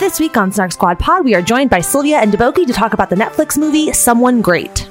This week on Snark Squad Pod, we are joined by Sylvia and Deboki to talk about the Netflix movie Someone Great.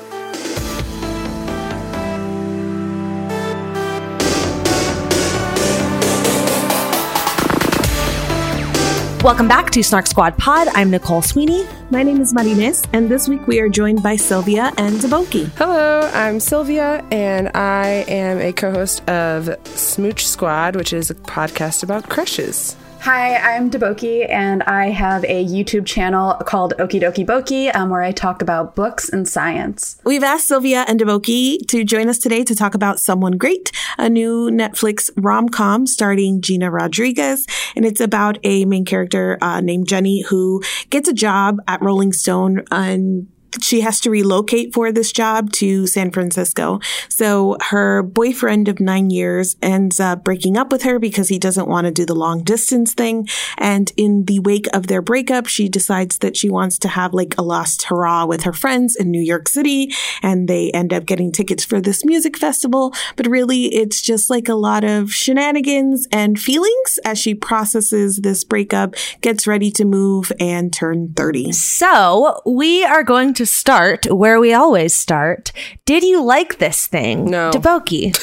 Welcome back to Snark Squad Pod. I'm Nicole Sweeney. My name is Marines, and this week we are joined by Sylvia and Deboki. Hello, I'm Sylvia, and I am a co-host of Smooch Squad, which is a podcast about crushes. Hi, I'm Deboki, and I have a YouTube channel called Okie Dokie Boki, where I talk about books and science. We've asked Sylvia and Deboki to join us today to talk about Someone Great, a new Netflix rom-com starring Gina Rodriguez, and it's about a main character named Jenny who gets a job at Rolling Stone and she has to relocate for this job to San Francisco. So her boyfriend of 9 years ends up breaking up with her because he doesn't want to do the long distance thing. And in the wake of their breakup, she decides that she wants to have like a last hurrah with her friends in New York City. And they end up getting tickets for this music festival. But really, it's just like a lot of shenanigans and feelings as she processes this breakup, gets ready to move and turn 30. So we are going to start where we always start. Did you like this thing? No. Deboki.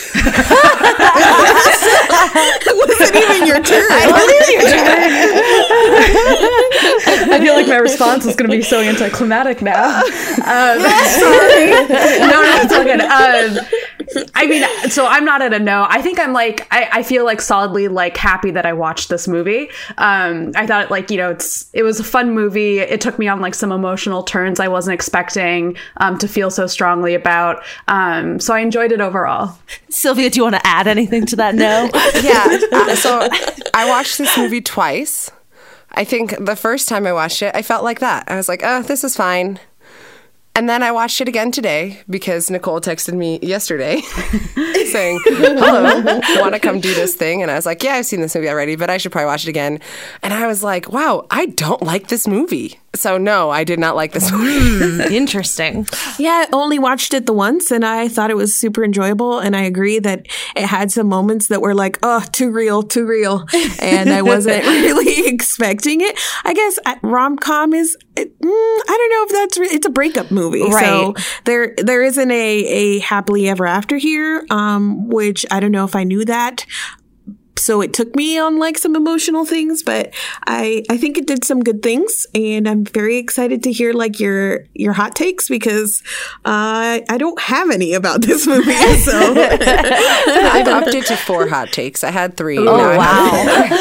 It wasn't even your turn. I feel like my response is going to be so anticlimactic now. Sorry. No, it's all good. I mean, so I'm not at a no. I think I'm like, I feel like solidly like happy that I watched this movie. I thought like, it was a fun movie. It took me on like some emotional turns I wasn't expecting to feel so strongly about. So I enjoyed it overall. Sylvia, do you want to add anything to that? No? Yeah. So I watched this movie twice. I think the first time I watched it, I felt like that. I was like, oh, this is fine. And then I watched it again today because Nicole texted me yesterday saying, hello, want to come do this thing? And I was like, yeah, I've seen this movie already, but I should probably watch it again. And I was like, wow, I don't like this movie. So no, I did not like this movie. Interesting. Yeah, I only watched it the once and I thought it was super enjoyable. And I agree that it had some moments that were like, oh, too real. And I wasn't really expecting it. I guess rom-com is, I don't know if that's, it's a breakup movie. Right. So there isn't a happily ever after here, which I don't know if I knew that. So it took me on like some emotional things, but I think it did some good things, and I'm very excited to hear like your hot takes because I don't have any about this movie. So I've upped it to 4 hot takes. I had 3. Oh, wow.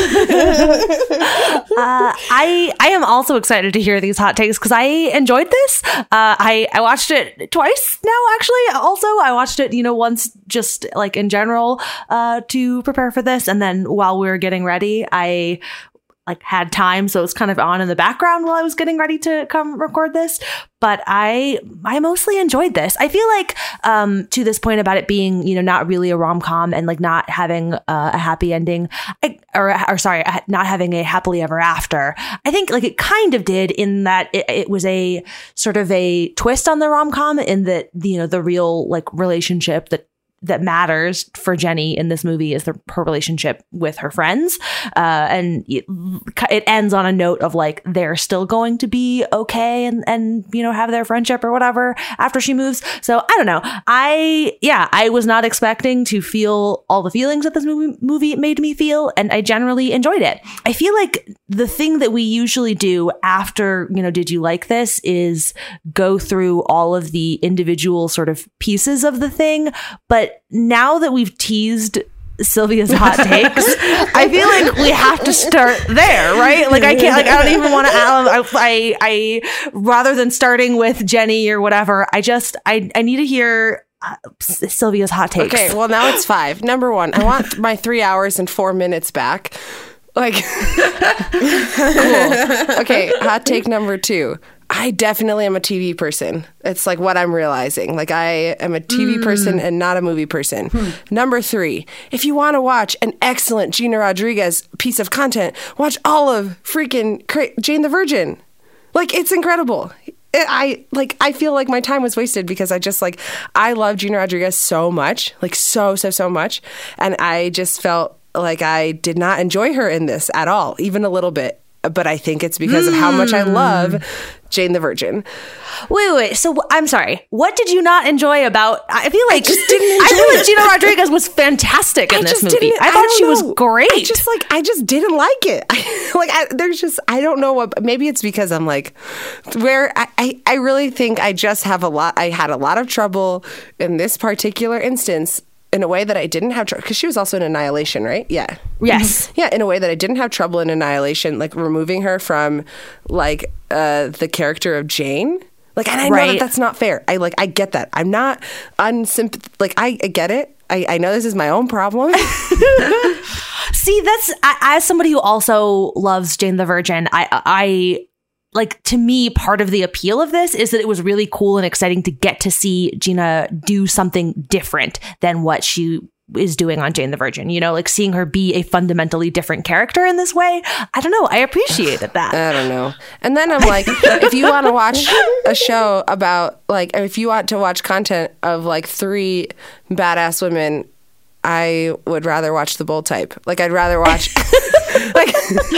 I am also excited to hear these hot takes because I enjoyed this. I watched it twice now, actually. Also, I watched it, once just like in general to prepare for this, and then while we were getting ready, I like had time, so it was kind of on in the background while I was getting ready to come record this. But I mostly enjoyed this. I feel like to this point about it being not really a rom-com and like not having a happy ending, not having a happily ever after. I think like it kind of did in that it was a sort of a twist on the rom-com in that the real like relationship that matters for Jenny in this movie is her relationship with her friends. And it ends on a note of like, they're still going to be okay and have their friendship or whatever after she moves. So I don't know. I was not expecting to feel all the feelings that this movie made me feel. And I generally enjoyed it. I feel like the thing that we usually do after, did you like this is go through all of the individual sort of pieces of the thing. But now that we've teased Sylvia's hot takes, I feel like we have to start there, right? Like I can't, like I don't even want to I rather than starting with Jenny or whatever, I need to hear Sylvia's hot takes. Okay, well now it's 5. Number 1, I want my 3 hours and 4 minutes back. Like, cool. Okay, hot take number 2. I definitely am a TV person. It's like what I'm realizing. Like I am a TV person and not a movie person. Number 3, if you want to watch an excellent Gina Rodriguez piece of content, watch all of freaking Jane the Virgin. Like it's incredible. I feel like my time was wasted because I love Gina Rodriguez so much, like so much. And I just felt like I did not enjoy her in this at all, even a little bit. but I think it's because of how much I love Jane the Virgin. Wait. So I'm sorry. What did you not enjoy about? I feel like I feel like Gina Rodriguez was fantastic in this movie. I thought she was great. I just didn't like it. I don't know what. Maybe it's because I'm like, where I really think I just have I had a lot of trouble in this particular instance. In a way that I didn't have trouble, because she was also in Annihilation, right? Yeah. Yes. Yeah, in a way that I didn't have trouble in Annihilation, like removing her from like the character of Jane. Like, and I know that that's not fair. I get that. I'm not like, I get it. I know this is my own problem. See, that's as somebody who also loves Jane the Virgin, I like, to me, part of the appeal of this is that it was really cool and exciting to get to see Gina do something different than what she is doing on Jane the Virgin. You know, like seeing her be a fundamentally different character in this way. I don't know. I appreciated that. I don't know. And then I'm like, if you want to watch a show about, like, if you want to watch content of like 3 badass women, I would rather watch The Bold Type. Like, I'd rather watch like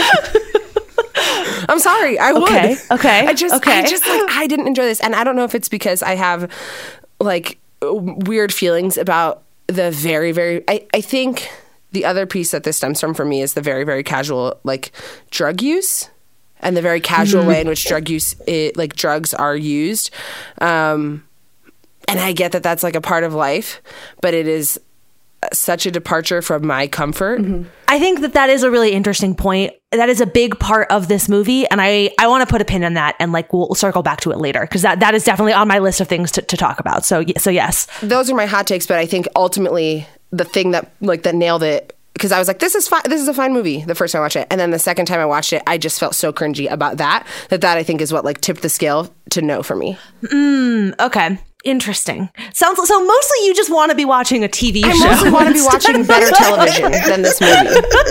I'm sorry. I would. Okay. I just like, I didn't enjoy this. And I don't know if it's because I have like weird feelings about the very, very, I think the other piece that this stems from for me is the very, very casual, like, drug use and the very casual way in which drugs are used. And I get that that's like a part of life, but it is such a departure from my comfort. I think that is a really interesting point. That is a big part of this movie. And I want to put a pin in that, and like, we'll circle back to it later, because that is definitely on my list of things to talk about. So yes. Those are my hot takes. But I think ultimately the thing that nailed it, because I was like, this is a fine movie the first time I watched it. And then the second time I watched it, I just felt so cringy about that I think is what like tipped the scale to no for me. Okay. Interesting. So mostly you just want to be watching a TV show. I mostly want to be watching better television than this movie.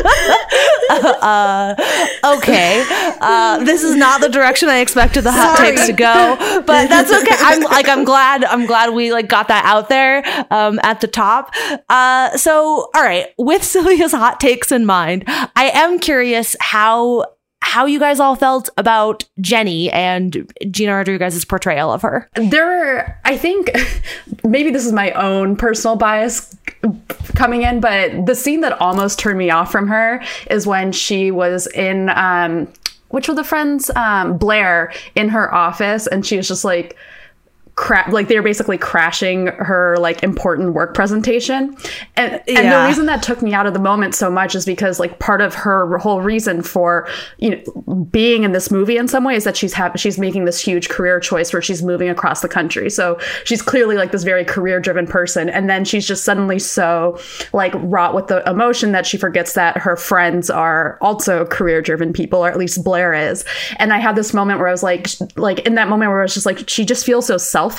Okay. This is not the direction I expected the hot takes to go, but that's okay. I'm glad we like got that out there at the top. So all right, with Sylvia's hot takes in mind, I am curious how you guys all felt about Jenny and Gina Rodriguez's portrayal of her. I think maybe this is my own personal bias coming in, but the scene that almost turned me off from her is when she was in, which were the friends? Blair, in her office, and she was just like, like they were basically crashing her like important work presentation. And the reason that took me out of the moment so much is because like part of her whole reason for, you know, being in this movie in some way is that she's making this huge career choice where she's moving across the country. So she's clearly like this very career driven person. And then she's just suddenly so like wrought with the emotion that she forgets that her friends are also career driven people, or at least Blair is. And I had this moment where I was like in that moment where I was just like, she just feels so selfish.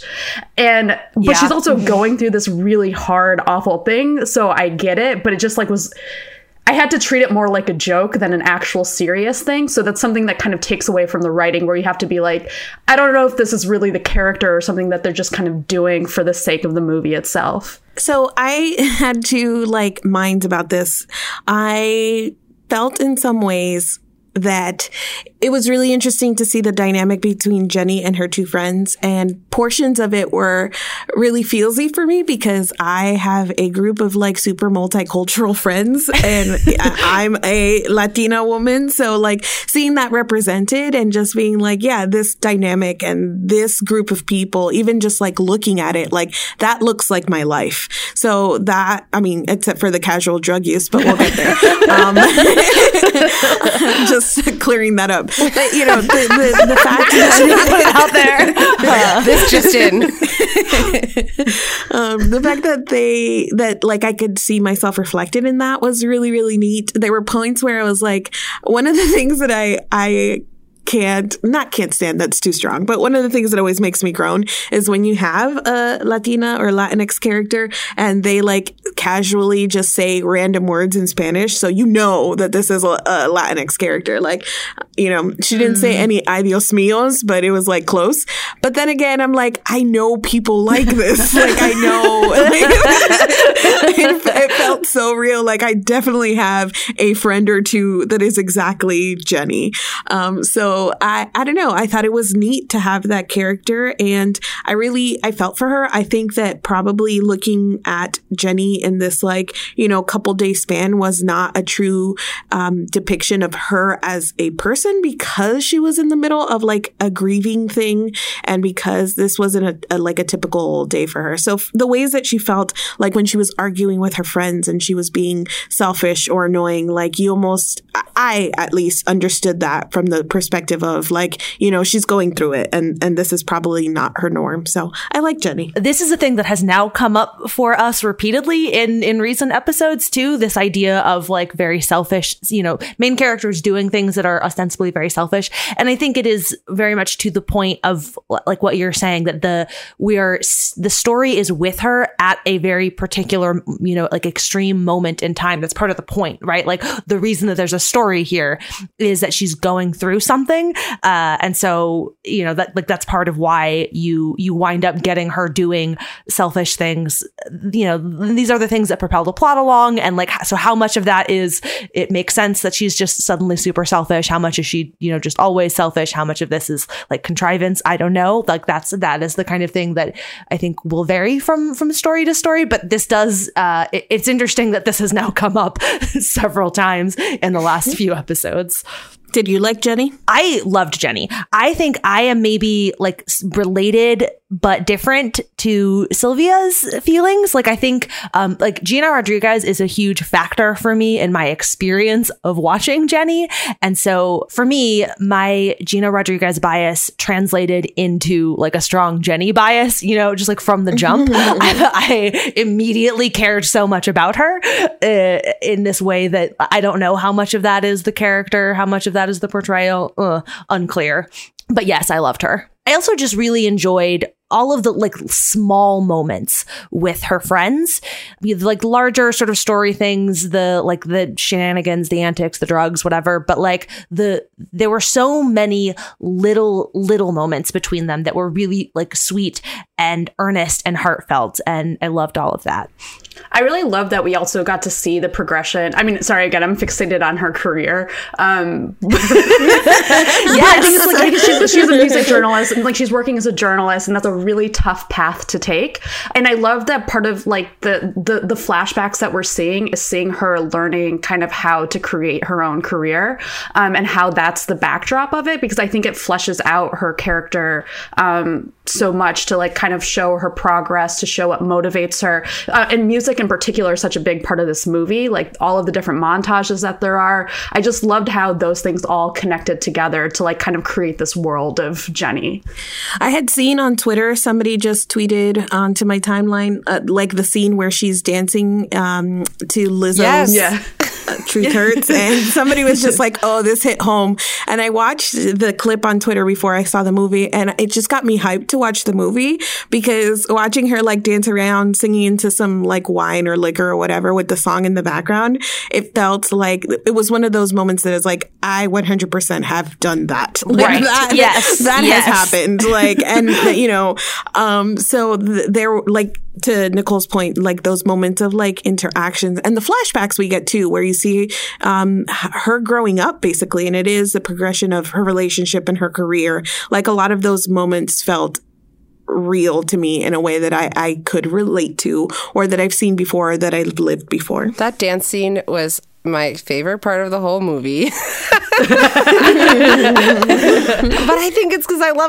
But she's also going through this really hard, awful thing. So I get it, but it just like I had to treat it more like a joke than an actual serious thing. So that's something that kind of takes away from the writing, where you have to be like, I don't know if this is really the character or something that they're just kind of doing for the sake of the movie itself. So I had two like minds about this. I felt in some ways that it was really interesting to see the dynamic between Jenny and her 2 friends, and portions of it were really feelsy for me because I have a group of like super multicultural friends, and I'm a Latina woman. So like seeing that represented and just being like, yeah, this dynamic and this group of people, even just like looking at it, like that looks like my life. So that, I mean, except for the casual drug use, but we'll get there. Just clearing that up. But, you know, the fact that put it out there. This just in. The fact that like I could see myself reflected in that was really, really neat. There were points where I was like, one of the things that I can't stand, that's too strong. But one of the things that always makes me groan is when you have a Latina or Latinx character and they like casually just say random words in Spanish. So you know that this is a Latinx character. Like, you know, she didn't say any ay Dios míos, but it was like close. But then again, I'm like, I know people like this. Like, I know. It felt so real. Like, I definitely have a friend or two that is exactly Jenny. So I don't know. I thought it was neat to have that character, and I felt for her. I think that probably looking at Jenny in this, like, you know, couple day span was not a true depiction of her as a person, because she was in the middle of like a grieving thing, and because this wasn't a typical day for her. So the ways that she felt, like when she was arguing with her friends and she was being selfish or annoying, like I at least understood that from the perspective of like, you know, she's going through it, and this is probably not her norm. So I like Jenny. This is a thing that has now come up for us repeatedly in recent episodes too. This idea of like very selfish, you know, main characters doing things that are ostensibly very selfish. And I think it is very much to the point of like what you're saying, that the story is with her at a very particular, you know, like extreme moment in time. That's part of the point, right? Like the reason that there's a story here is that she's going through something. And so, you know, that's part of why you wind up getting her doing selfish things. You know, these are the things that propel the plot along. And like, so how much of that is, it makes sense that she's just suddenly super selfish? How much is she, you know, just always selfish? How much of this is like contrivance? I don't know. Like that is the kind of thing that I think will vary from story to story. But this does, it's interesting that this has now come up several times in the last few episodes. Did you like Jenny? I loved Jenny. I think I am maybe like related but different to Sylvia's feelings. Like I think like Gina Rodriguez is a huge factor for me in my experience of watching Jenny. And so for me, my Gina Rodriguez bias translated into like a strong Jenny bias, you know, just like from the jump. I immediately cared so much about her in this way that I don't know how much of that is the character, how much of that is the portrayal, unclear. But yes, I loved her. I also just really enjoyed all of the like small moments with her friends, like larger sort of story things, the shenanigans, the antics, the drugs, whatever. But like there were so many little moments between them that were really like sweet and earnest and heartfelt. And I loved all of that. I really love that we also got to see the progression. I mean, sorry, again, I'm fixated on her career. Yes. I think it's like she's a music journalist, and like she's working as a journalist, and that's a really tough path to take. And I love that part of like the flashbacks that we're seeing is seeing her learning kind of how to create her own career, and how that's the backdrop of it, because I think it fleshes out her character so much to like kind of show her progress, to show what motivates her. And music in particular is such a big part of this movie, like all of the different montages that there are. I just loved how those things all connected together to like kind of create this world of Jenny. I had seen on Twitter, somebody just tweeted onto my timeline, like the scene where she's dancing to Lizzo's Truth Hurts. And somebody was just like, oh, this hit home. And I watched the clip on Twitter before I saw the movie, and it just got me hyped to watch the movie, because watching her like dance around singing into some like wine or liquor or whatever with the song in the background, it felt like it was one of those moments that is like, I 100% have done that. Like, right. That has happened. Like, and you know, so there, like, to Nicole's point, like those moments of like interactions and the flashbacks we get too, where you see her growing up basically. And it is the progression of her relationship and her career. Like a lot of those moments felt real to me in a way that I could relate to, or that I've seen before, that I've lived before. That dance scene was my favorite part of the whole movie. But I think it's because I love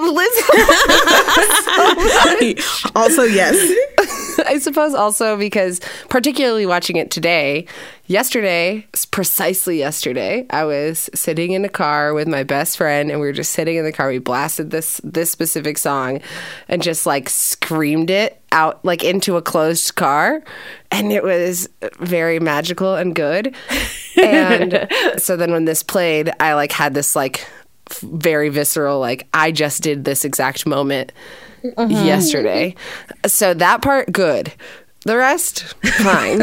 Liz. Also, yes. I suppose also because, particularly watching it today, precisely yesterday, I was sitting in a car with my best friend, and we were just sitting in the car. We blasted this specific song and just like screamed it out like into a closed car. And it was very magical and good. And so then when this played, I like had this like very visceral, like, I just did this exact moment yesterday. So that part, good. The rest, fine.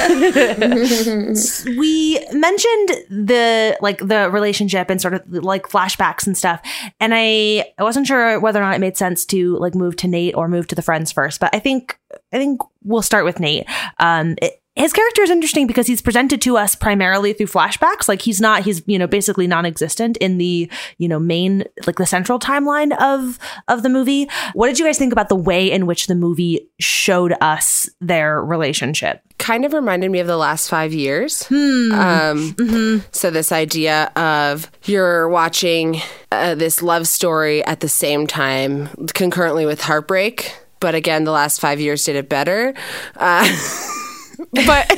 We mentioned the relationship and sort of like flashbacks and stuff, and I wasn't sure whether or not it made sense to like move to Nate or move to the friends first, but I think we'll start with Nate. His character is interesting because he's presented to us primarily through flashbacks. Like he's basically non-existent in the, main, like the central timeline of the movie. What did you guys think about the way in which the movie showed us their relationship? Kind of reminded me of the last 5 years. So this idea of you're watching this love story at the same time, concurrently with heartbreak. But again, the last 5 years did it better. But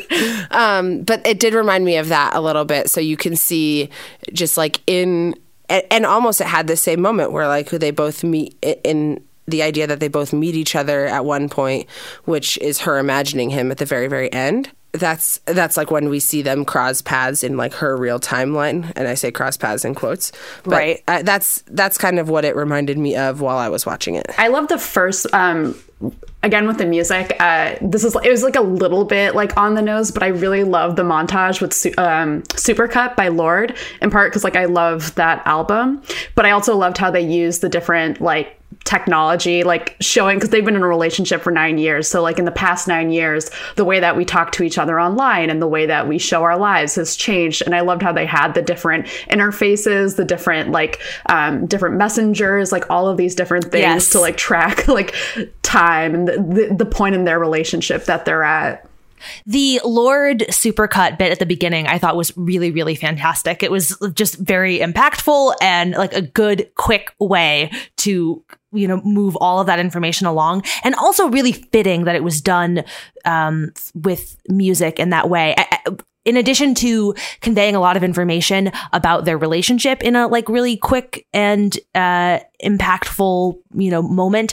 it did remind me of that a little bit. So you can see just like and almost it had the same moment where like they both meet in the idea that they both meet each other at one point, which is her imagining him at the very, very end. That's like when we see them cross paths in like her real timeline, and I say cross paths in quotes. But right. That's kind of what it reminded me of while I was watching it. I love the first. Again, with the music, it was like a little bit like on the nose, but I really love the montage with Supercut by Lorde, in part because like I love that album, but I also loved how they used the different like technology, like showing, because they've been in a relationship for 9 years. So like in the past 9 years, the way that we talk to each other online and the way that we show our lives has changed. And I loved how they had the different interfaces, the different like different messengers, like all of these different things to like track like time and the point in their relationship that they're at. The Lorde Supercut bit at the beginning I thought was really, really fantastic. It was just very impactful and like a good, quick way to, move all of that information along. And also really fitting that it was done with music in that way. In addition to conveying a lot of information about their relationship in a like really quick and impactful, moment,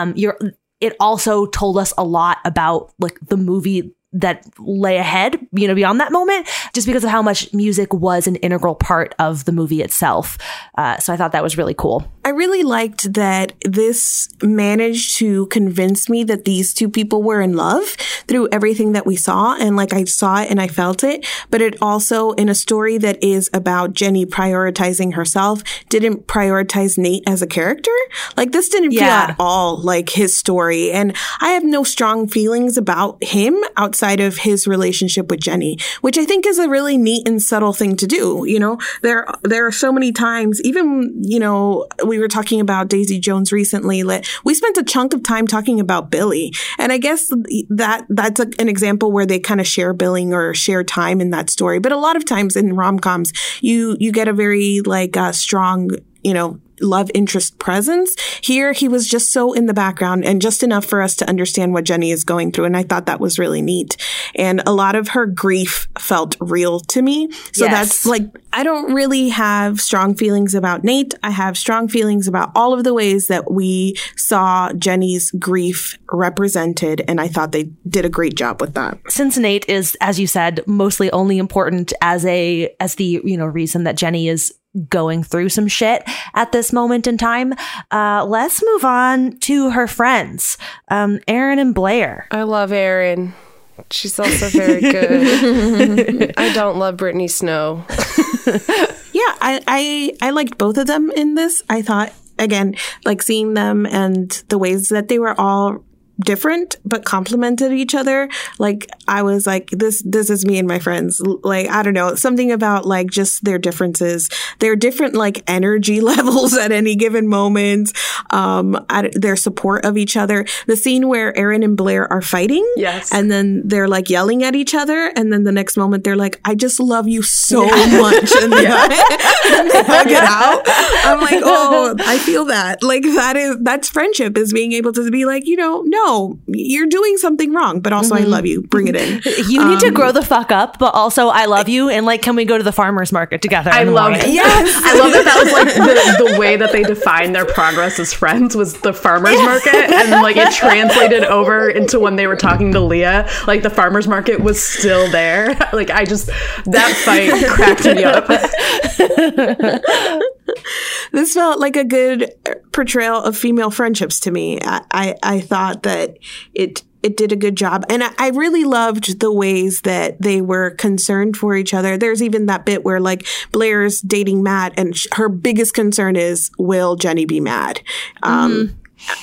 it also told us a lot about like the movie that lay ahead, beyond that moment, just because of how much music was an integral part of the movie itself. So I thought that was really cool. I really liked that this managed to convince me that these two people were in love through everything that we saw. And like I saw it and I felt it, but it also in a story that is about Jenny prioritizing herself, didn't prioritize Nate as a character. Like this didn't feel at all like his story. And I have no strong feelings about him outside of his relationship with Jenny, which I think is a really neat and subtle thing to do. There are so many times, even, we were talking about Daisy Jones recently. We spent a chunk of time talking about Billy. And I guess that's an example where they kind of share billing or share time in that story. But a lot of times in rom-coms, you get a very strong, love interest presence. Here, he was just so in the background and just enough for us to understand what Jenny is going through. And I thought that was really neat. And a lot of her grief felt real to me. So that's like, I don't really have strong feelings about Nate. I have strong feelings about all of the ways that we saw Jenny's grief represented. And I thought they did a great job with that. Since Nate is, as you said, mostly only important as the reason that Jenny is going through some shit at this moment in time, let's move on to her friends, Erin and Blair. I love Erin. She's also very good. I don't love Brittany Snow. Yeah, I liked both of them in this. I thought, again, like seeing them and the ways that they were all different but complemented each other. Like I was like, this is me and my friends. Like, I don't know, something about like just their differences, their different like energy levels at any given moment, their support of each other. The scene where Erin and Blair are fighting, and then they're like yelling at each other, and then the next moment they're like, I just love you so much, and they hug it out. I'm like, oh, I feel that. Like that's friendship, is being able to be like, no, you're doing something wrong, but also I love you. Bring it in. You need to grow the fuck up, but also I love you. And like, can we go to the farmer's market together? I love it. Yes. I love that was like the way that they defined their progress as friends was the farmer's market. And then like it translated over into when they were talking to Leah, like the farmer's market was still there. Like that fight cracked me up. this felt like a good portrayal of female friendships to me. I thought that it did a good job. And I really loved the ways that they were concerned for each other. There's even that bit where like Blair's dating Matt and her biggest concern is, will Jenny be mad? And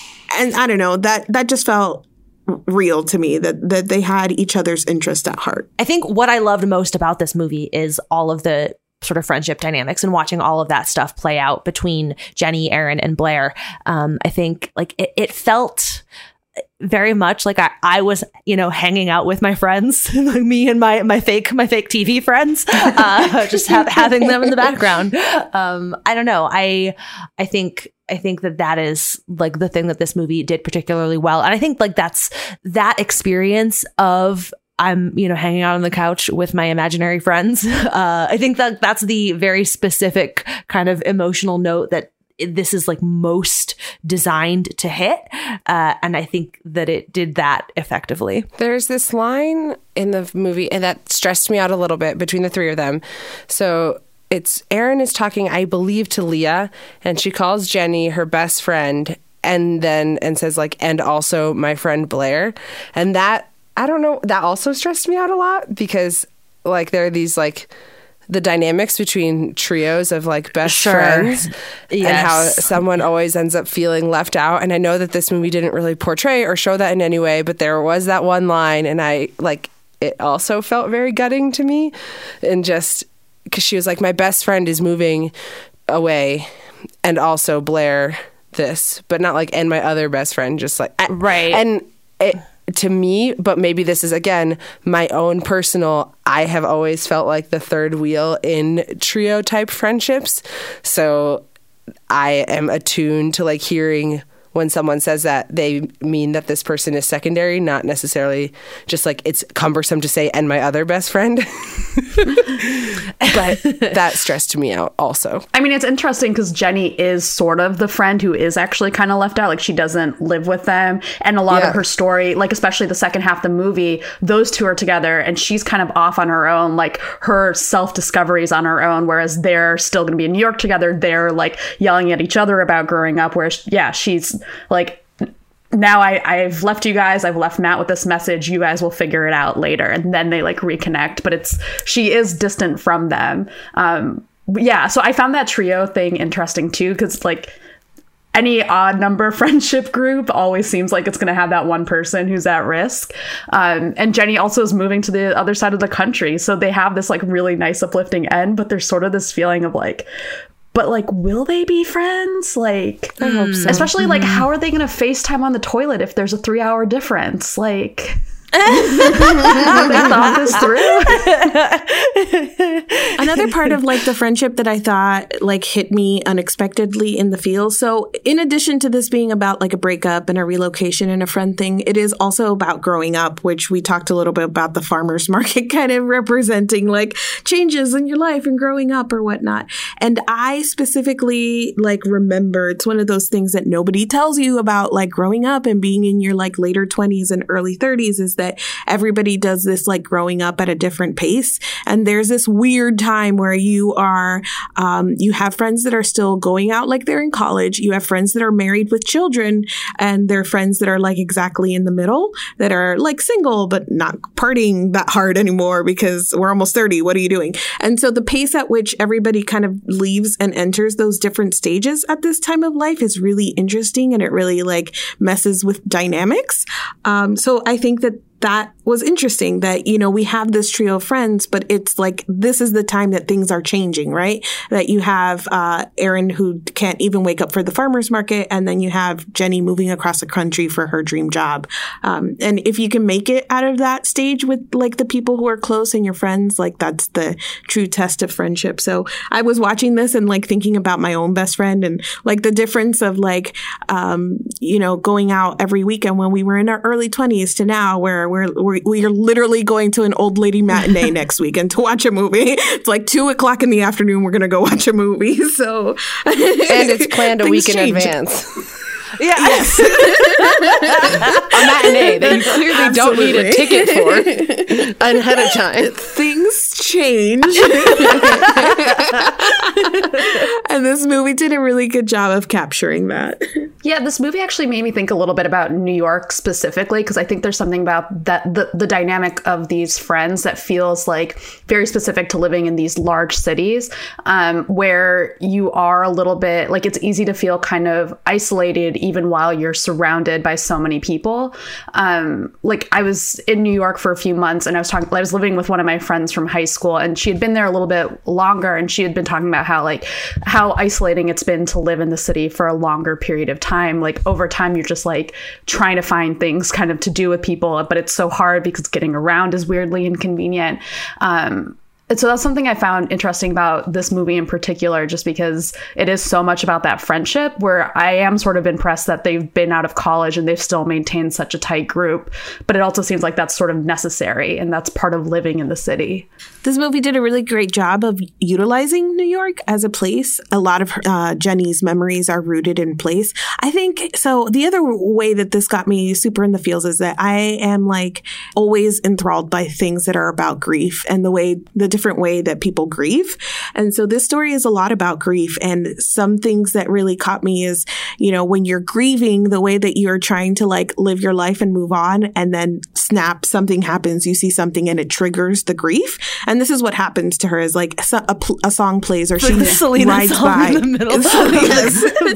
I don't know, that just felt real to me, that they had each other's interest at heart. I think what I loved most about this movie is all of the sort of friendship dynamics and watching all of that stuff play out between Jenny, Aaron, and Blair. I think like it felt very much like I was, hanging out with my friends, like me and my fake TV friends, just having them in the background. I don't know. I think that is like the thing that this movie did particularly well. And I think like that's that experience of I'm, hanging out on the couch with my imaginary friends. I think that that's the very specific kind of emotional note that this is like most designed to hit. And I think that it did that effectively. There's this line in the movie and that stressed me out a little bit between the three of them. So it's Aaron is talking, I believe, to Leah, and she calls Jenny her best friend and says like, and also my friend Blair. And that, I don't know, that also stressed me out a lot because like there are these like the dynamics between trios of like best friends and how someone always ends up feeling left out. And I know that this movie didn't really portray or show that in any way, but there was that one line and it also felt very gutting to me. And just because she was like, my best friend is moving away and also Blair this, but not like, and my other best friend, just like, right. And to me, but maybe this is again my own personal, I have always felt like the third wheel in trio type friendships, so I am attuned to like hearing when someone says that they mean that this person is secondary, not necessarily just like it's cumbersome to say and my other best friend. But that stressed me out also. I mean, it's interesting because Jenny is sort of the friend who is actually kind of left out. Like she doesn't live with them. And a lot of her story, like especially the second half of the movie, those two are together and she's kind of off on her own, like her self-discovery is on her own. Whereas they're still going to be in New York together. They're like yelling at each other about growing up, whereas, she's like, now I've left you guys, I've left Matt with this message, you guys will figure it out later. And then they like reconnect, but she is distant from them. So I found that trio thing interesting too, because like any odd number friendship group always seems like it's going to have that one person who's at risk. And Jenny also is moving to the other side of the country. So they have this like really nice uplifting end, but there's sort of this feeling of like, but like, will they be friends? Like, I hope so. Especially like, how are they going to FaceTime on the toilet if there's a 3-hour difference? Like, they thought this through. Another part of like the friendship that I thought like hit me unexpectedly in the feels. So in addition to this being about like a breakup and a relocation and a friend thing, it is also about growing up, which we talked a little bit about the farmer's market kind of representing like changes in your life and growing up or whatnot. And I specifically like remember, it's one of those things that nobody tells you about like growing up and being in your like later 20s and early 30s is that everybody does this like growing up at a different pace. And there's this weird time where you are, you have friends that are still going out like they're in college. You have friends that are married with children, and there are friends that are like exactly in the middle that are like single, but not partying that hard anymore because we're almost 30. What are you doing? And so the pace at which everybody kind of leaves and enters those different stages at this time of life is really interesting, and it really like messes with dynamics. So I think that was interesting that, we have this trio of friends, but it's like, this is the time that things are changing, right? That you have Aaron who can't even wake up for the farmer's market. And then you have Jenny moving across the country for her dream job. And if you can make it out of that stage with like the people who are close and your friends, like that's the true test of friendship. So I was watching this and like thinking about my own best friend and like the difference of like, going out every weekend when we were in our early 20s to now where we are literally going to an old lady matinee next weekend to watch a movie. It's like 2:00 in the afternoon. We're going to go watch a movie. So, and it's planned a week in advance. Yeah. Yes. A matinee that you clearly don't need a ticket for ahead of time. Things change. And this movie did a really good job of capturing that. Yeah, this movie actually made me think a little bit about New York specifically, because I think there's something about that the dynamic of these friends that feels like very specific to living in these large cities, where you are a little bit like, it's easy to feel kind of isolated even while you're surrounded by so many people. Like I was in New York for a few months, and I was living with one of my friends from high school, and she had been there a little bit longer, and she had been talking about how isolating it's been to live in the city for a longer period of time. Like over time, you're just like trying to find things kind of to do with people, but it's so hard because getting around is weirdly inconvenient. And so that's something I found interesting about this movie in particular, just because it is so much about that friendship, where I am sort of impressed that they've been out of college and they've still maintained such a tight group. But it also seems like that's sort of necessary, and that's part of living in the city. This movie did a really great job of utilizing New York as a place. A lot of Jenny's memories are rooted in place. I think, so the other way that this got me super in the feels is that I am like always enthralled by things that are about grief and the different way that people grieve. And so this story is a lot about grief, and some things that really caught me is, you know, when you're grieving, the way that you're trying to like live your life and move on, and then snap, something happens, you see something and it triggers the grief. And this is what happens to her, is like a song plays, or she rides by in the middle of the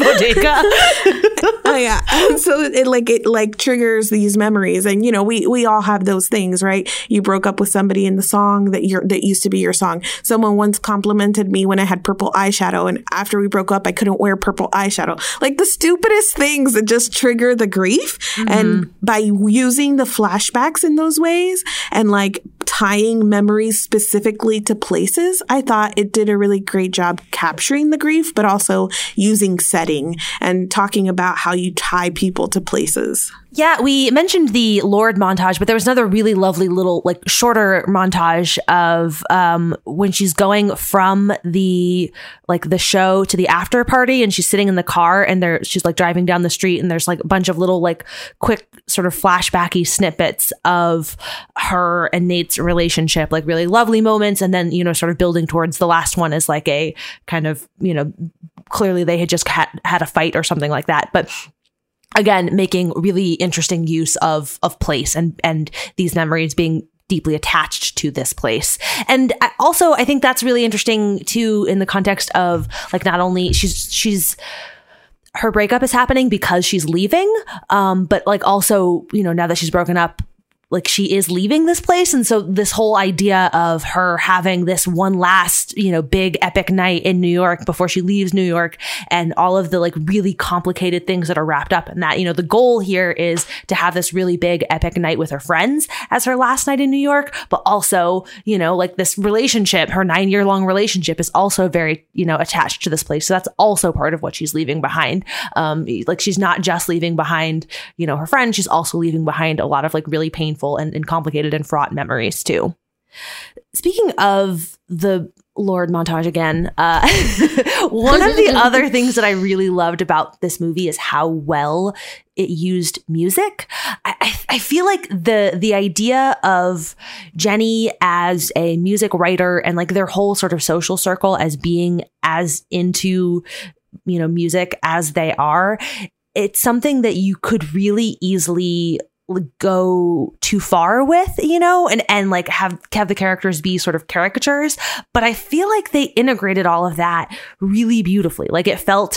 bodega. Oh yeah. And so it triggers these memories. And you know, we all have those things, right? You broke up with somebody in the song that used to be your song. Someone once complimented me when I had purple eyeshadow, and after we broke up, I couldn't wear purple eyeshadow. Like the stupidest things that just trigger the grief. Mm-hmm. And by using the flashbacks in those ways and like tying memories specifically to places, I thought it did a really great job capturing the grief, but also using setting and talking about how you tie people to places. Yeah, we mentioned the Lorde montage, but there was another really lovely little, like, shorter montage of when she's going from the show to the after party, and she's sitting in the car, and she's like driving down the street, and there's like a bunch of little like quick sort of flashbacky snippets of her and Nate's relationship, like really lovely moments, and then, you know, sort of building towards the last one as like a kind of, you know, clearly they had just had a fight or something like that, but again, making really interesting use of place and these memories being deeply attached to this place. And I think that's really interesting too, in the context of like, not only she's her breakup is happening because she's leaving, but like also, you know, now that she's broken up, like she is leaving this place. And so this whole idea of her having this one last, you know, big epic night in New York before she leaves New York, and all of the like really complicated things that are wrapped up in that, you know, the goal here is to have this really big epic night with her friends as her last night in New York. But also, you know, like this relationship, her 9-year-long relationship is also very, you know, attached to this place. So that's also part of what she's leaving behind. Like she's not just leaving behind, you know, her friend, she's also leaving behind a lot of like really painful and complicated and fraught memories too. Speaking of the Lorde montage again, one of the other things that I really loved about this movie is how well it used music. I feel like the idea of Jenny as a music writer and like their whole sort of social circle as being as into, you know, music as they are, it's something that you could really easily go too far with, you know, and like have the characters be sort of caricatures. But I feel like they integrated all of that really beautifully. Like it felt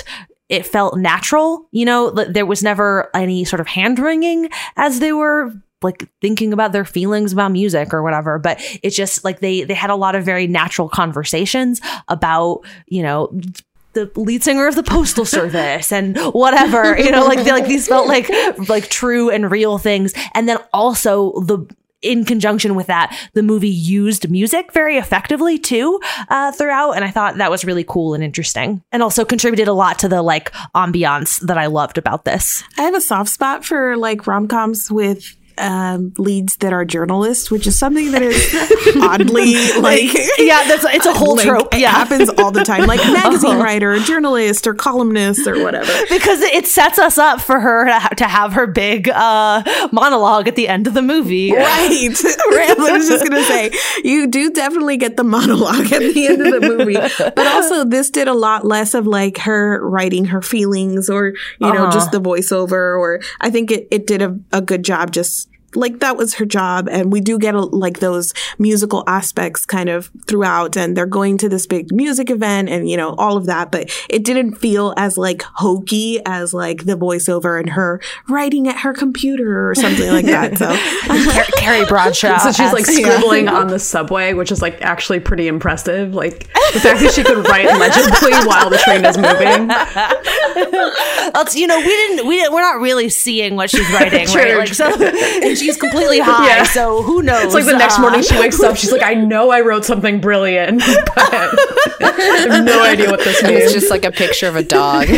natural, you know, there was never any sort of hand wringing as they were like thinking about their feelings about music or whatever. But it's just like they had a lot of very natural conversations about, you know, the lead singer of the Postal Service and whatever, you know, like these felt like true and real things. And then also in conjunction with that, the movie used music very effectively too, throughout. And I thought that was really cool and interesting, and also contributed a lot to the like ambiance that I loved about this. I have a soft spot for like rom-coms with leads that are journalists, which is something that is oddly like it's a whole trope. It happens all the time, like magazine writer, or journalist, or columnist, or whatever. Because it sets us up for her to have her big monologue at the end of the movie. Right. I was just gonna say, you do definitely get the monologue at the end of the movie, but also this did a lot less of like her writing her feelings, or you know, just the voiceover. Or I think it did a good job, just like that was her job. And we do get like those musical aspects kind of throughout, and they're going to this big music event and, you know, all of that. But it didn't feel as like hokey as like the voiceover and her writing at her computer or something like that. So Carrie Bradshaw. So she's like scribbling on the subway, which is like actually pretty impressive. Like the fact that she could write legibly while the train is moving. You know, we're not really seeing what she's writing, True, right? Like, so she's completely high, so who knows? It's like the next morning she wakes up, she's like, I know I wrote something brilliant, but I have no idea what this means. It's just like a picture of a dog.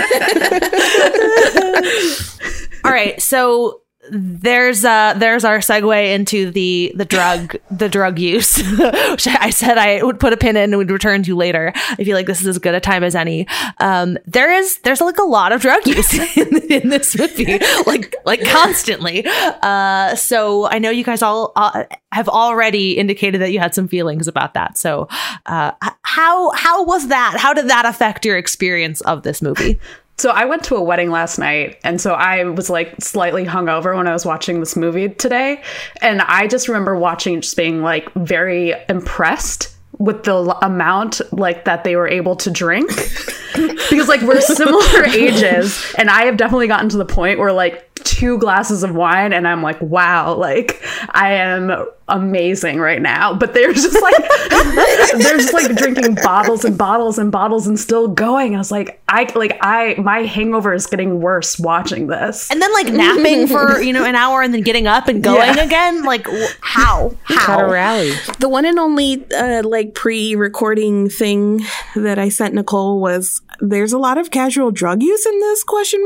All right, so there's our segue into the drug use, which I said I would put a pin in and would return to later. I feel like this is as good a time as any. There's like a lot of drug use in this movie, like constantly. So I know you guys all have already indicated that you had some feelings about that. So how was that? How did that affect your experience of this movie? So I went to a wedding last night, and so I was like slightly hungover when I was watching this movie today. And I just remember watching and just being like very impressed with the amount like that they were able to drink. Because like we're similar ages, and I have definitely gotten to the point where like 2 glasses of wine and I'm like, wow, like I am amazing right now. But they're just like drinking bottles and bottles and bottles and still going. I was like, my hangover is getting worse watching this. And then like napping for, you know, an hour and then getting up and going again. Like how? How to rally. The one and only like pre-recording thing that I sent Nicole was, there's a lot of casual drug use in this ?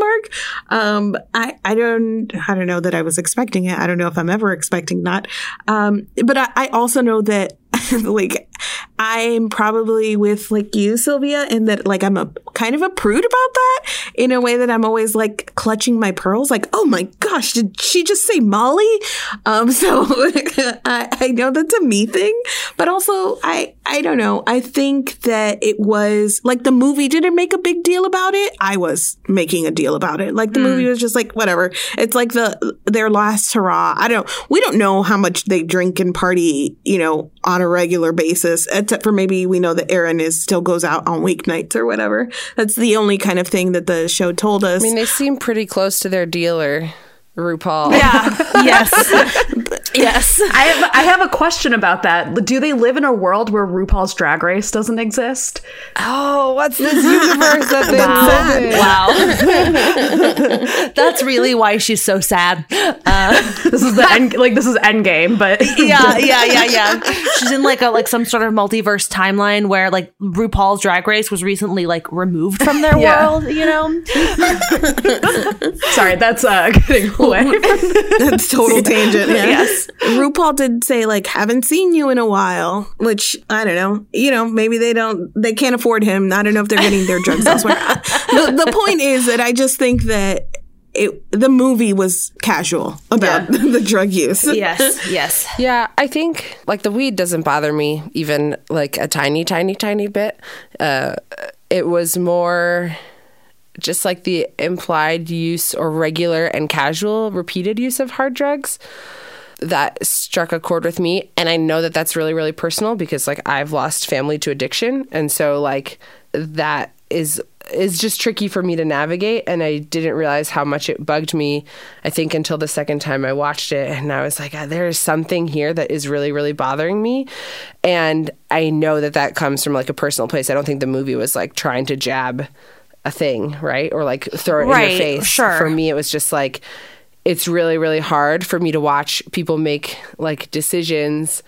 I don't know that I was expecting it. I don't know if I'm ever expecting that. But I also know that like I'm probably with like you, Sylvia, in that like I'm a kind of a prude about that, in a way that I'm always like clutching my pearls, like, oh my gosh, did she just say Molly? So I know that's a me thing, but also I don't know. I think that it was like the movie didn't make a big deal about it. I was making a deal about it. Like the movie was just like, whatever. It's like their last hurrah. We don't know how much they drink and party, you know, on a regular basis, except for maybe we know that Aaron still goes out on weeknights or whatever. That's the only kind of thing that the show told us. I mean, they seem pretty close to their dealer, RuPaul. Yeah. Yes. Yes. I have a question about that. Do they live in a world where RuPaul's Drag Race doesn't exist? Oh, what's this universe that they live in? Wow. That's really why she's so sad. This is Endgame, but yeah. She's in like some sort of multiverse timeline where like RuPaul's Drag Race was recently like removed from their world, you know? Sorry, that's getting away. That's total tangent. Yeah. Yes. RuPaul did say like, haven't seen you in a while, which I don't know. You know, maybe they can't afford him. I don't know if they're getting their drugs elsewhere. The point is that I just think that the movie was casual about the drug use. Yes. Yeah, I think like the weed doesn't bother me even like a tiny, tiny, tiny bit. It was more just like the implied use or regular and casual repeated use of hard drugs that struck a chord with me. And I know that that's really, really personal because like I've lost family to addiction. And so like that is just tricky for me to navigate. And I didn't realize how much it bugged me, I think, until the second time I watched it. And I was like, there is something here that is really, really bothering me. And I know that comes from like a personal place. I don't think the movie was like trying to jab a thing, right? Or like throw it in your face. Sure. For me, it was just like, it's really, really hard for me to watch people make like decisions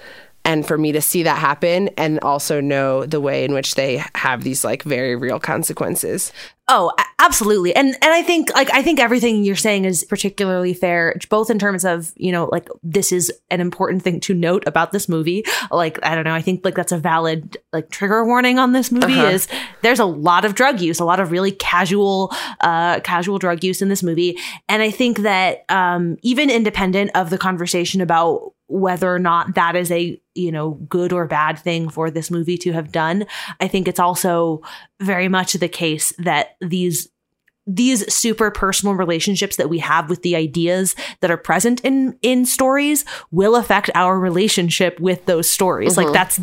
and for me to see that happen and also know the way in which they have these like very real consequences. Oh, absolutely. And I think everything you're saying is particularly fair, both in terms of, like this is an important thing to note about this movie. Like, I don't know, I think like that's a valid like trigger warning on this movie is there's a lot of drug use, a lot of really casual drug use in this movie. And I think that even independent of the conversation about whether or not that is a, good or bad thing for this movie to have done, I think it's also very much the case that these super personal relationships that we have with the ideas that are present in stories will affect our relationship with those stories. Like that's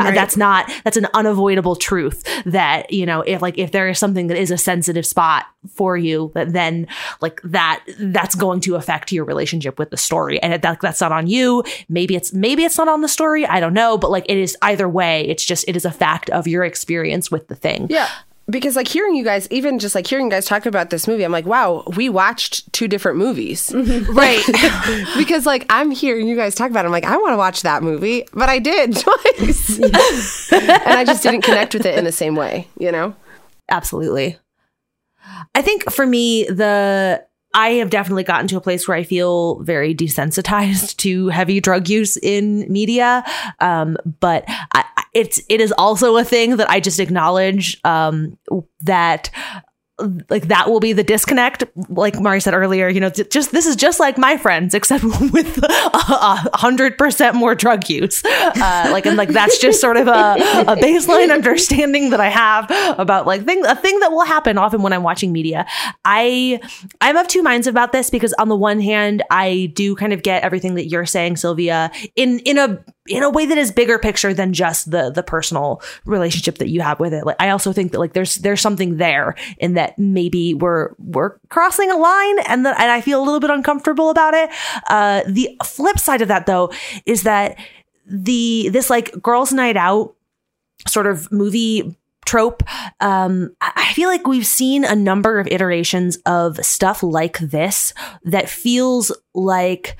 an unavoidable truth that, if there is something that is a sensitive spot for you, then like that's going to affect your relationship with the story. And that's not on you. Maybe it's not on the story. I don't know. But like it is either way. It is a fact of your experience with the thing. Yeah. Because like hearing you guys talk about this movie, I'm like, wow, we watched 2 different movies. Right. Because like I'm hearing you guys talk about it, I'm like, I want to watch that movie, but I did twice. And I just didn't connect with it in the same way, Absolutely. I think for me, I have definitely gotten to a place where I feel very desensitized to heavy drug use in media. But it is also a thing that I just acknowledge that like that will be the disconnect. Like Mari said earlier, this is just like my friends, except with 100% more drug use. That's just sort of a baseline understanding that I have about like a thing that will happen often when I'm watching media. I'm of two minds about this because on the one hand, I do kind of get everything that you're saying, Sylvia, in a way that is bigger picture than just the personal relationship that you have with it. Like, I also think that like there's something there in that maybe we're crossing a line and I feel a little bit uncomfortable about it. The flip side of that though is that this like girls' night out sort of movie trope. I feel like we've seen a number of iterations of stuff like this that feels like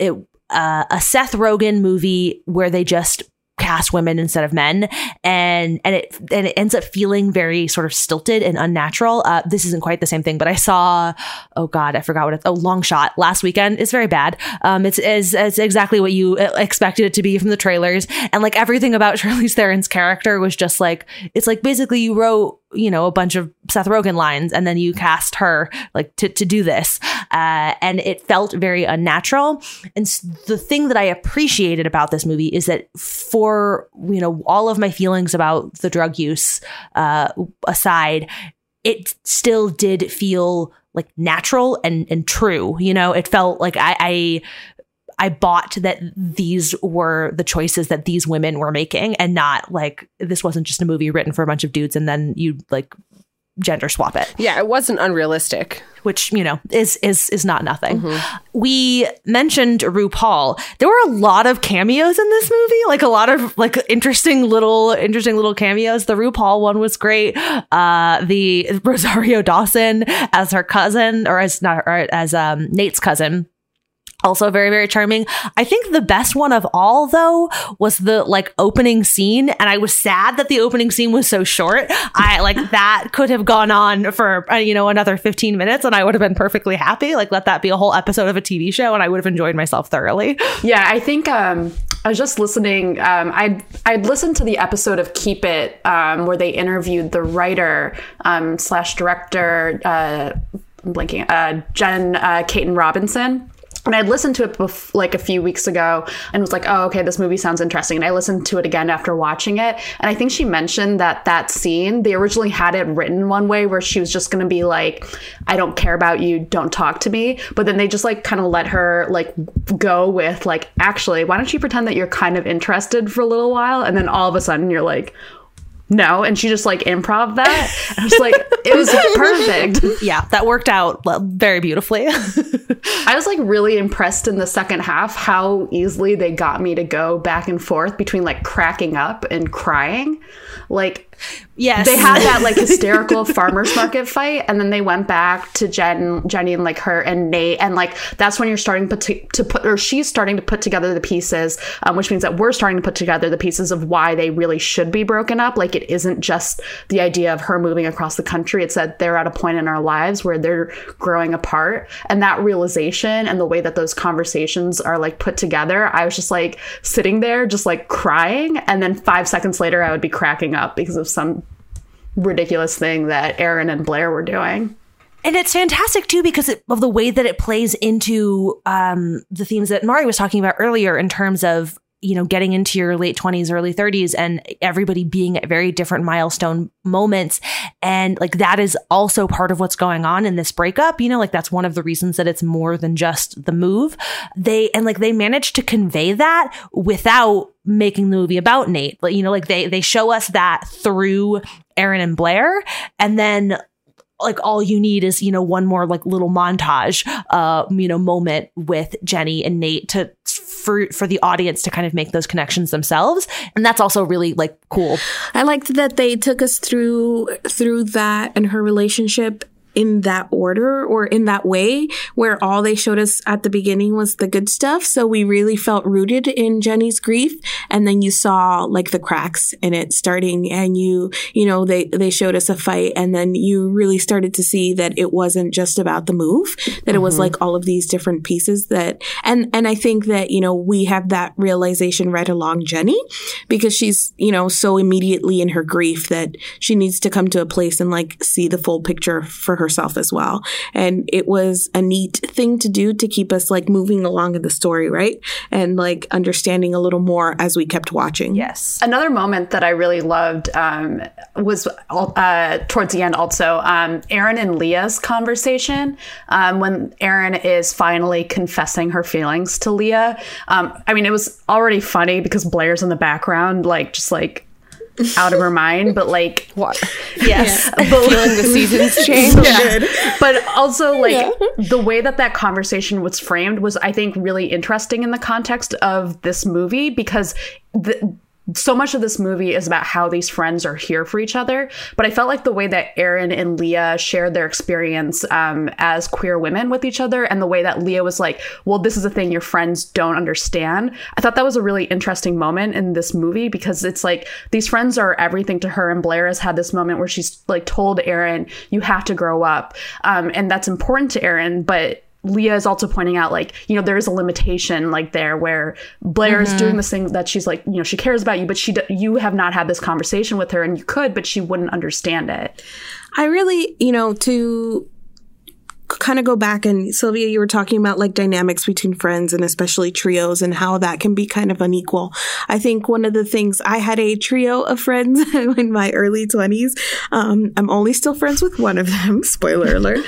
a Seth Rogen movie where they just cast women instead of men, and it ends up feeling very sort of stilted and unnatural. This isn't quite the same thing, but I saw, oh God, I forgot what it's, Long Shot last weekend. It's very bad. It's exactly what you expected it to be from the trailers, and like everything about Charlize Theron's character was just like, it's like basically you wrote a bunch of Seth Rogen lines and then you cast her like to do this, and it felt very unnatural. And the thing that I appreciated about this movie is that for all of my feelings about the drug use aside, it still did feel like natural and true. It felt like I bought that these were the choices that these women were making, and not like this wasn't just a movie written for a bunch of dudes and then you like gender swap it. Yeah, it wasn't unrealistic. Which, is not nothing. Mm-hmm. We mentioned RuPaul. There were a lot of cameos in this movie, like a lot of like interesting little cameos. The RuPaul one was great. The Rosario Dawson as her cousin, or as Nate's cousin, also very, very charming. I think the best one of all, though, was the like opening scene. And I was sad that the opening scene was so short. I like that could have gone on for, another 15 minutes and I would have been perfectly happy. Like, let that be a whole episode of a TV show and I would have enjoyed myself thoroughly. Yeah, I think I was just listening. I'd listened to the episode of Keep It where they interviewed the writer / director, Jen Caton Robinson. And I listened to it like a few weeks ago and was like, oh, okay, this movie sounds interesting. And I listened to it again after watching it. And I think she mentioned that scene, they originally had it written one way where she was just going to be like, I don't care about you, don't talk to me. But then they just like kind of let her like go with like, actually, why don't you pretend that you're kind of interested for a little while? And then all of a sudden you're like, no. And she just like improv that. And I was like, it was perfect. Yeah, that worked out very beautifully. I was like really impressed in the second half how easily they got me to go back and forth between like cracking up and crying. Like Yes. They had that like hysterical farmer's market fight, and then they went back to Jenny and like her and Nate, and like that's when you're starting she's starting to put together the pieces, which means that we're starting to put together the pieces of why they really should be broken up. Like it isn't just the idea of her moving across the country, it's that they're at a point in our lives where they're growing apart, and that realization and the way that those conversations are like put together, I was just like sitting there just like crying, and then 5 seconds later I would be cracking up because of some ridiculous thing that Aaron and Blair were doing. And it's fantastic, too, because of the way that it plays into the themes that Mari was talking about earlier in terms of, you know, getting into your late 20s, early 30s, and everybody being at very different milestone moments. And like that is also part of what's going on in this breakup. You know, like that's one of the reasons that it's more than just the move. They managed to convey that without making the movie about Nate. But, you know, like they show us that through Aaron and Blair, and then like all you need is, you know, one more like little montage, you know, moment with Jenny and Nate for the audience to kind of make those connections themselves. And that's also really like cool. I liked that they took us through that and her relationship in that order or in that way, where all they showed us at the beginning was the good stuff. So we really felt rooted in Jenny's grief. And then you saw like the cracks in it starting, and you know, they showed us a fight, and then you really started to see that it wasn't just about the move, that it was like all of these different pieces that, and I think that, you know, we have that realization right along Jenny, because she's, you know, so immediately in her grief that she needs to come to a place and like see the full picture for herself as well. And it was a neat thing to do to keep us like moving along in the story, right? And like understanding a little more as we kept watching. Yes. Another moment that I really loved was towards the end also, Aaron and Leah's conversation, when Aaron is finally confessing her feelings to Leah. I mean, it was already funny because Blair's in the background, like just like out of her mind, but like What? Yes. But feeling the seasons change. But also like the way that conversation was framed was, I think, really interesting in the context of this movie, because so much of this movie is about how these friends are here for each other. But I felt like the way that Aaron and Leah shared their experience as queer women with each other, and the way that Leah was like, well, this is a thing your friends don't understand. I thought that was a really interesting moment in this movie, because it's like these friends are everything to her. And Blair has had this moment where she's like told Aaron, you have to grow up. And that's important to Aaron. But Leah is also pointing out, like, you know, there is a limitation like there where Blair is doing this thing that she's like, you know, she cares about you, but you have not had this conversation with her, and you could, but she wouldn't understand it. I really, you know, to kind of go back, and Sylvia, you were talking about like dynamics between friends and especially trios and how that can be kind of unequal. I think one of the things, I had a trio of friends in my early 20s. I'm only still friends with one of them. Spoiler alert.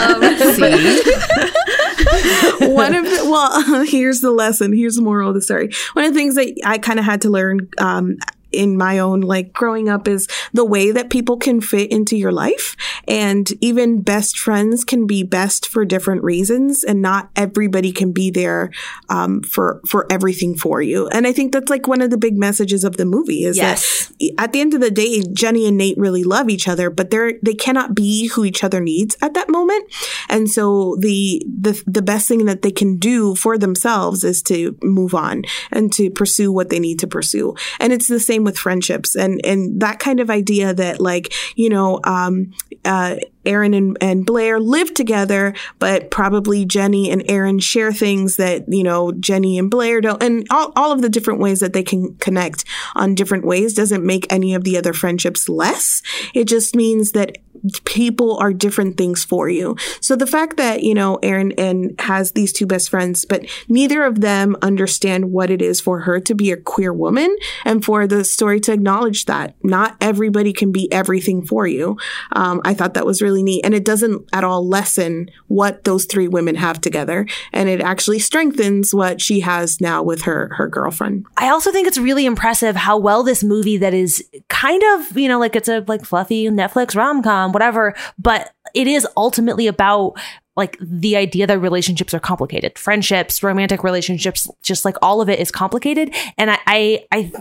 One of the, well, here's the lesson. Here's the moral of the story. One of the things that I kind of had to learn in my own like growing up is the way that people can fit into your life, and even best friends can be best for different reasons, and not everybody can be there for everything for you. And I think that's like one of the big messages of the movie is that at the end of the day, Jenny and Nate really love each other, but they cannot be who each other needs at that moment. And so the best thing that they can do for themselves is to move on and to pursue what they need to pursue. And it's the same with friendships, and that kind of idea that, like, you know, Aaron and Blair live together, but probably Jenny and Aaron share things that, you know, Jenny and Blair don't, and all of the different ways that they can connect on different ways doesn't make any of the other friendships less. It just means that people are different things for you. So the fact that, you know, Aaron has these two best friends, but neither of them understand what it is for her to be a queer woman, and for the story to acknowledge that not everybody can be everything for you. I thought that was really neat. And it doesn't at all lessen what those three women have together. And it actually strengthens what she has now with her girlfriend. I also think it's really impressive how well this movie that is kind of, you know, like it's a like fluffy Netflix rom-com, whatever, but it is ultimately about like the idea that relationships are complicated. Friendships, romantic relationships, just like all of it is complicated. And I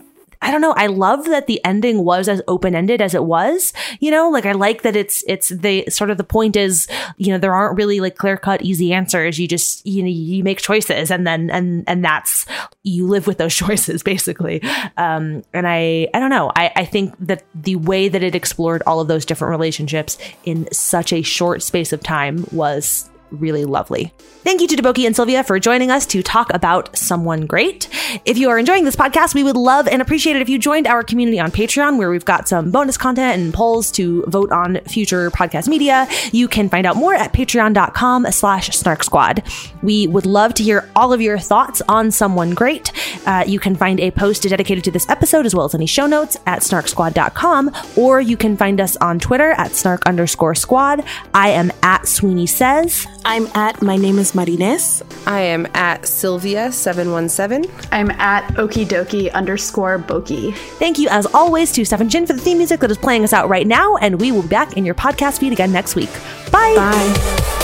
I don't know. I love that the ending was as open-ended as it was, you know, like I like that it's the sort of the point is, you know, there aren't really like clear-cut easy answers. You just, you know, you make choices and then, and that's, you live with those choices basically. And I don't know. I think that the way that it explored all of those different relationships in such a short space of time was really lovely. Thank you to Deboki and Sylvia for joining us to talk about Someone Great. If you are enjoying this podcast, we would love and appreciate it if you joined our community on Patreon, where we've got some bonus content and polls to vote on future podcast media. You can find out more at patreon.com/Snark Squad. We would love to hear all of your thoughts on Someone Great. You can find a post dedicated to this episode as well as any show notes at snarksquad.com, or you can find us on Twitter at @snark_squad. I am at Sweeney Says. I'm at My Name is Marines. I am at Sylvia717. I'm at okidoki_Boki. Thank you, as always, to Stefan Jin for the theme music that is playing us out right now, and we will be back in your podcast feed again next week. Bye! Bye.